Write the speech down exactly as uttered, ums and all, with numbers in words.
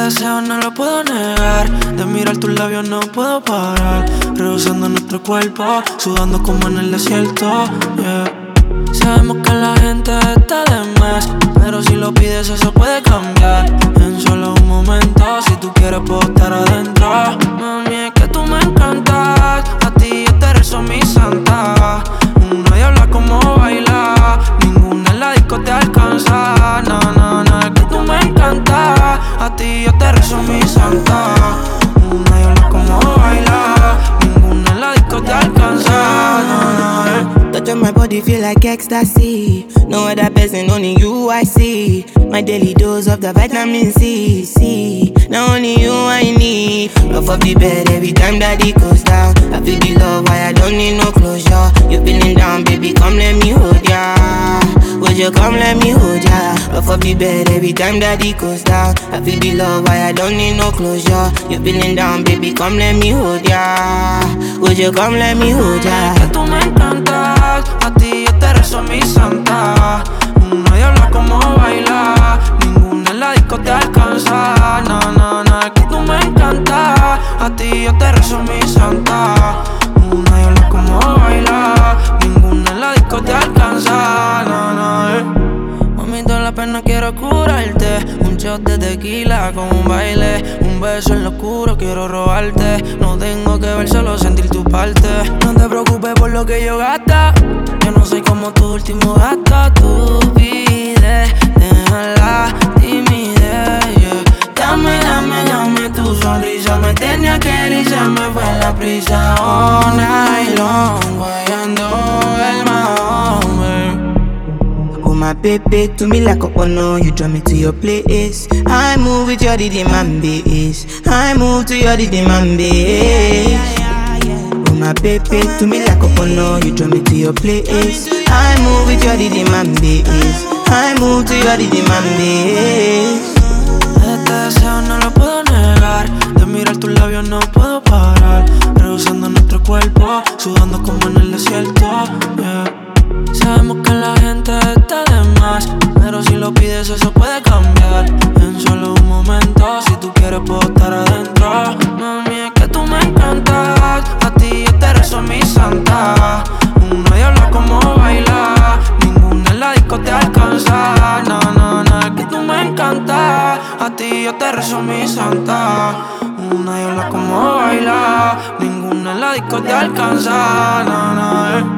deseo no lo puedo negar. De mirar tus labios no puedo parar. Rehusando nuestro cuerpo, sudando como en el desierto, yeah. Sabemos que la gente está de más, pero si lo pides eso puede cambiar en solo un momento. Si tú quieres puedo estar adentro. Mami, es que tú me encantas. A ti yo te rezo mi santa. Una diabla como baila, ninguna en la disco te alcanza. No, no, no, es que tú me encantas. A ti yo te rezo mi santa. Una diabla como baila, ninguna en la disco te alcanza. No, no, eh. Touch on my body feel like ecstasy. No other person, only you I see. My daily dose of the vitamin C, C. Now only you I need. Rough up the bed every time that it goes down. I feel the love, why I don't need no closure. You feeling down, baby, come let me hold ya. Would you come let me hold ya? Rough up the bed every time that it goes down. I feel the love, why I don't need no closure. You feeling down, baby, come let me hold ya. Would you come let me hold ya? Que tú me encantas, a ti yo te rezo mi santa. Una diabla como baila, ninguna en la disco te alcanza. No, no, no, es que tú me encantas. A ti yo te rezo mi santa. Una diabla como baila, ninguna en la disco te alcanza. No, no, eh. Mami, toda la pena quiero curarte. Un shot de tequila con un baile. Un beso en lo oscuro quiero robarte. No tengo que ver, solo sentir tu parte. No te preocupes por lo que yo gasta. Yo no soy como tu último gasto. Tú pides, deja la timidez, yeah. Dame, dame, dame tu sonrisa. Me tenía que ir y se me fue la prisa. All night long, guayando el Mahome. Oh my baby, to me like a honor. You draw me to your place. I move with your rhythm and bass. I move to your rhythm and bass. Oh my baby, to me like a honor. You draw me to your place. I move with your rhythm and bass. I move to your rhythm and bass. Este deseo no lo puedo negar. De mirar tus labios no puedo parar. Rehusando nuestro cuerpo, sudando como en el desierto, yeah. Sabemos que la gente está de más, pero si lo pides eso puede cambiar en solo un momento. Si tú quieres puedo estar adentro. Mami, es que tú me encantas. A ti yo te rezo mi santa. Una diabla como baila, ninguna en la disco te alcanza. No, no, no, es que tú me encantas. A ti yo te rezo mi santa. Una diabla como baila, ninguna en la disco te alcanza. No, no, eh.